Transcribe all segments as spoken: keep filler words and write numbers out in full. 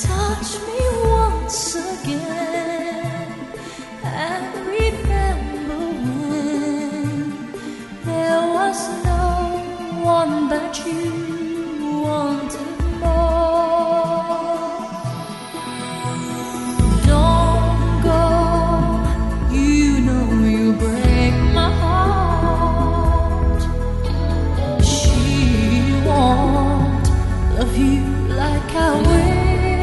touch me once again and remember when there was no one but you wanted more. Don't go, you know you break my heart. She won't love you like I will.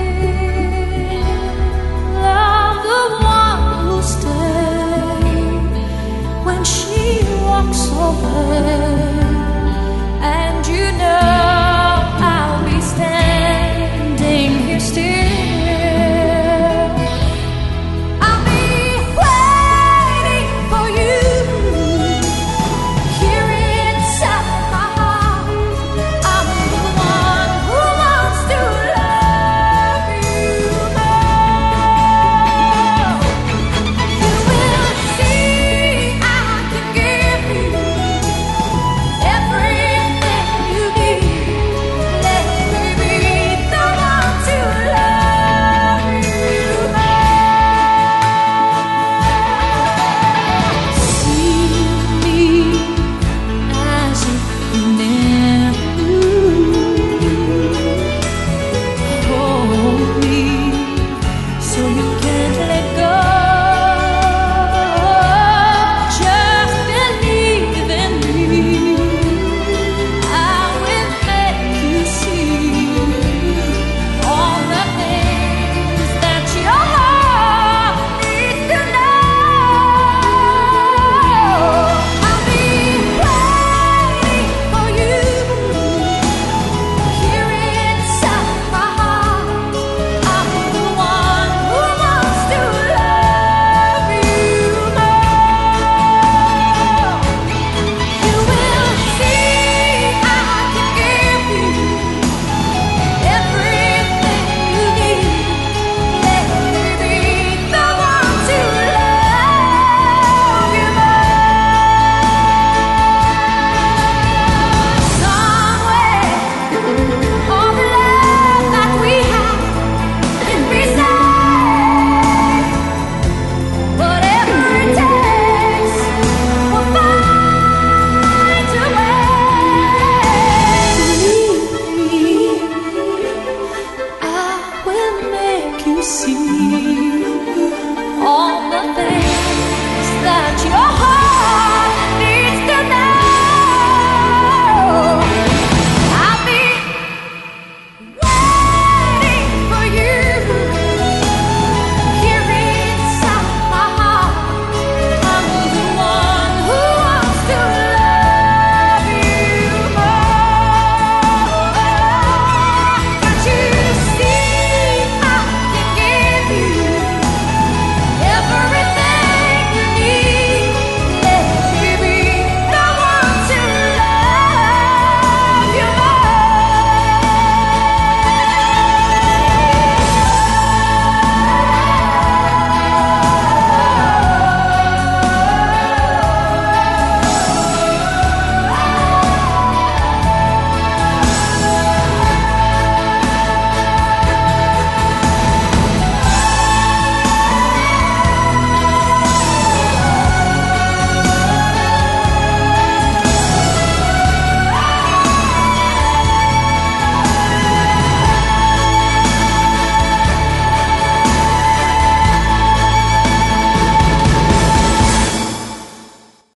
I'm the one who'll stay when she walks away. And you know I'll be standing here still. I'll be waiting for you here inside my heart. I'm the one who wants to love you more. You will see I can give you everything you need. Let me be the one to love you more. See me as if you never knew. Hold me so you can't let go. Just believe in me. I will make you see all the things that your heart needs to know. I'll be waiting for you here inside my heart. I'm the one who wants to love you more. You will see I can give you everything you need. Let me be the one to love you more. Somewhere, all the love that we have can be saved. Whatever it takes, we'll find a way. I will make you see